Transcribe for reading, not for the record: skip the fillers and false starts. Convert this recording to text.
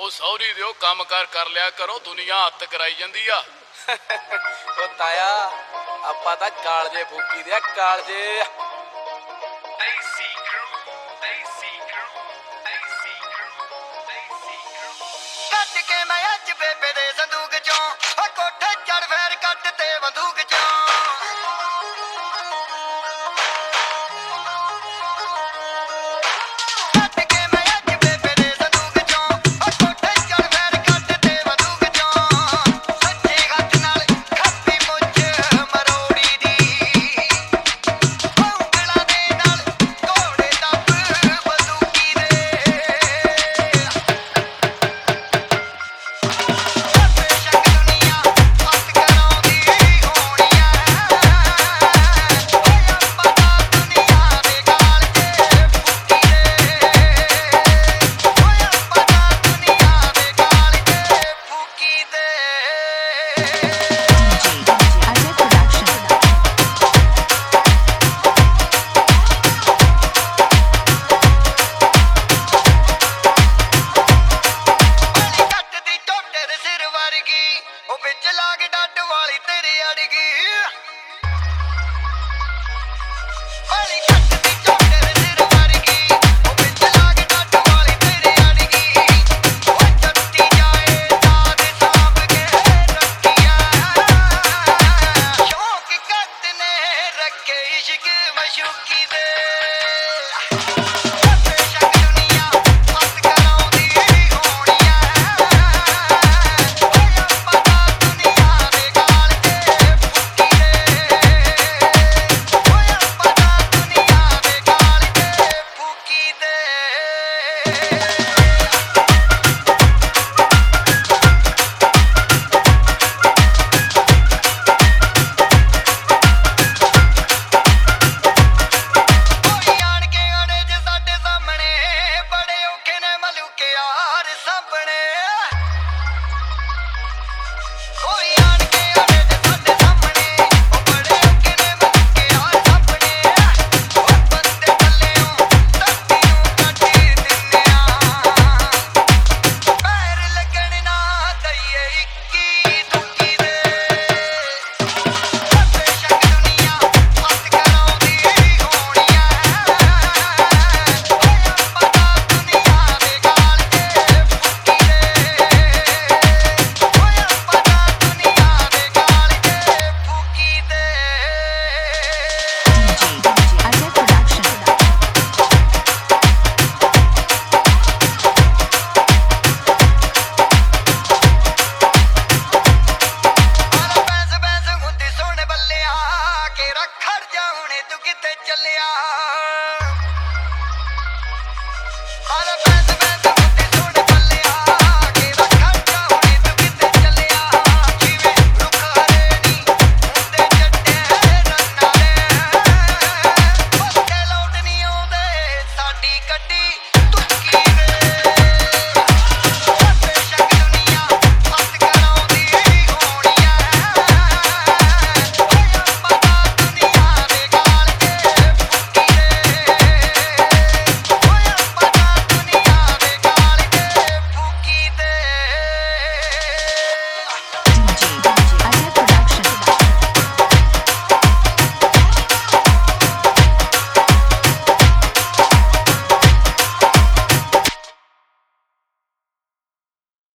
ਉਹ ਸੌਰੀ ਦਿਓ ਕੰਮ ਕਰ ਲਿਆ ਕਰੋ, ਦੁਨੀਆ ਹੱਥ ਕਰਾਈ ਜਾਂਦੀ ਆ। ਉਹ ਤਾਇਆ ਆਪਾਂ ਤਾਂ ਕਾਲਜੇ ਫੂਕੀ ਦੇ ਆ, ਕਾਲਜੇ। ਕੱਟ ਕੇ ਮੈਂ ਅੱਜ ਬੇਬੇ ਦੇ ਸੰਦੂਕ ਚੋਂ ਓ ਕੋਠੇ ਚੜ ਫੇਰ ਕੱਟ ਤੇ ਬੰਦੂਕ ਚੋਂ ਉਹ ਵਿੱਚ ਲਾ ਕੇ ਡੱਡ ਵਾਲੀ ਤੇਰੀ ਅੜਗੀ।